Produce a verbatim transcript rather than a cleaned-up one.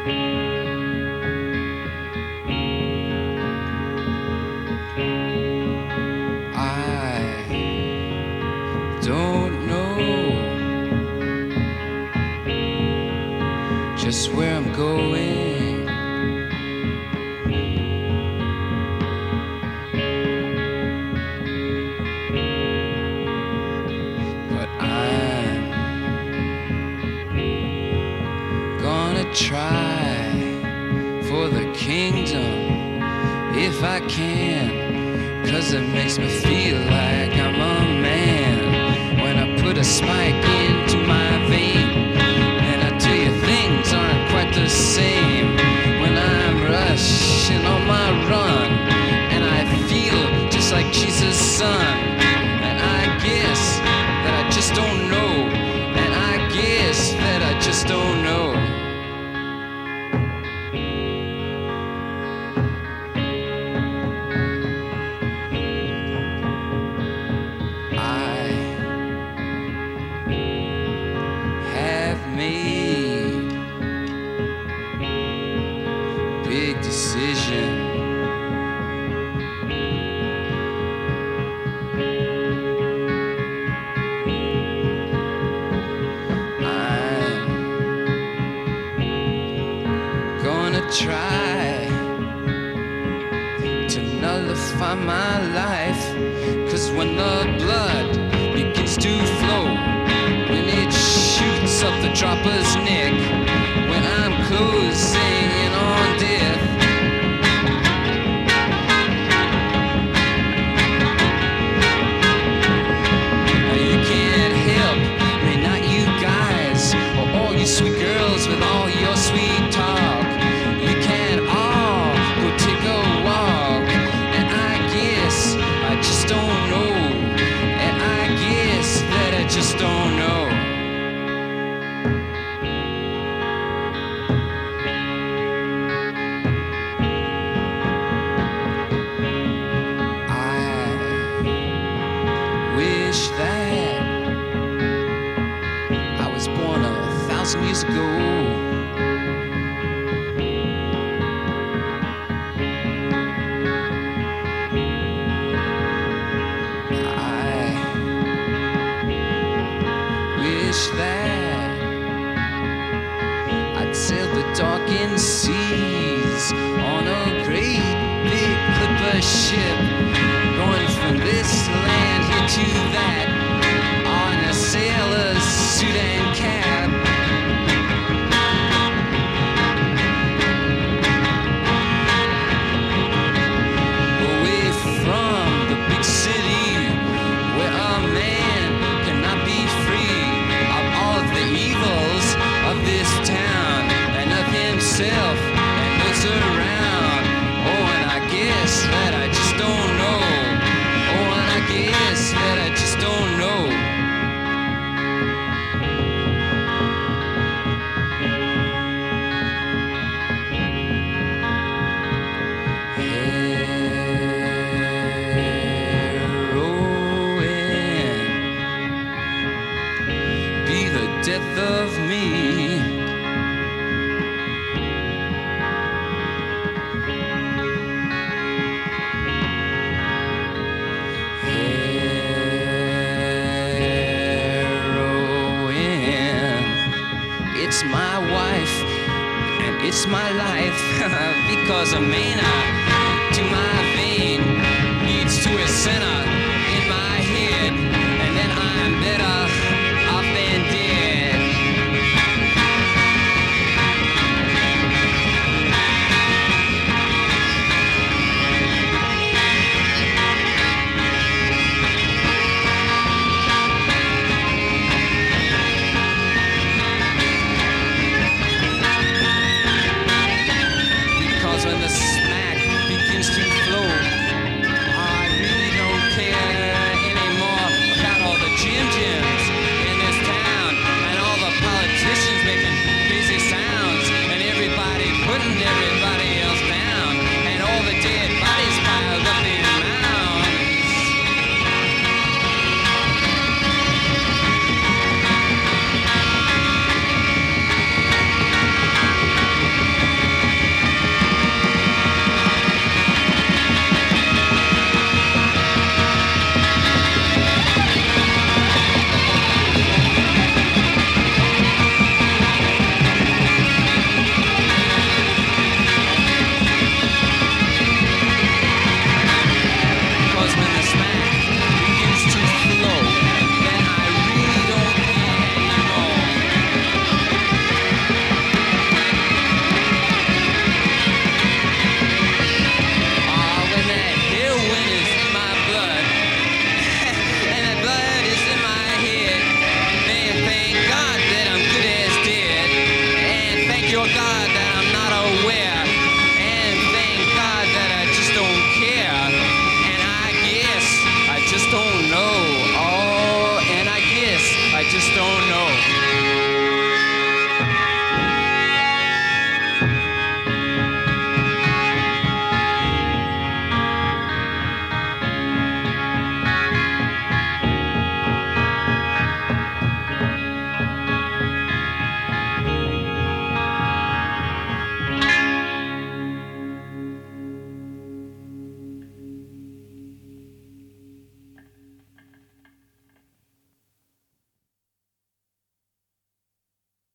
don't know just where I'm going. But I'm gonna try for the kingdom if I can, 'cause it makes me feel like I'm a man when I put a spike into my vein. And I tell you, things aren't quite the same when I'm rushing on my run, and I feel just like Jesus' son. And I guess that I just don't know, and I guess that I just don't know. Made big decision. I'm gonna try to nullify my life, 'cause when the blood begins to flow, when it shoots up the dropper's neck, when I'm closing in on death, you can't help me, not you guys, or all you sweet girls with all your sweet talk. You can all go take a walk, and I guess I just don't know, and I guess that I just don't know. Wish that I was born a thousand years ago. I wish that I'd sail the darkened seas on a great big clipper ship, going from this land here to that, on a sailor's suit and cap. Away from the big city, where a man cannot be free of all of the evils of this town, and of himself and those around. Oh, and I guess that I just don't know. Oh, and I guess that I just don't know. Heroin be the death of me. It's my wife and it's my life, because a mana to my vein leads to a center in my head, and then I'm better off than dead. When the smack begins to flow, I really don't care your God that I'm not aware. And thank God that I just don't care. And I guess I just don't know. Oh, and I guess I just don't know.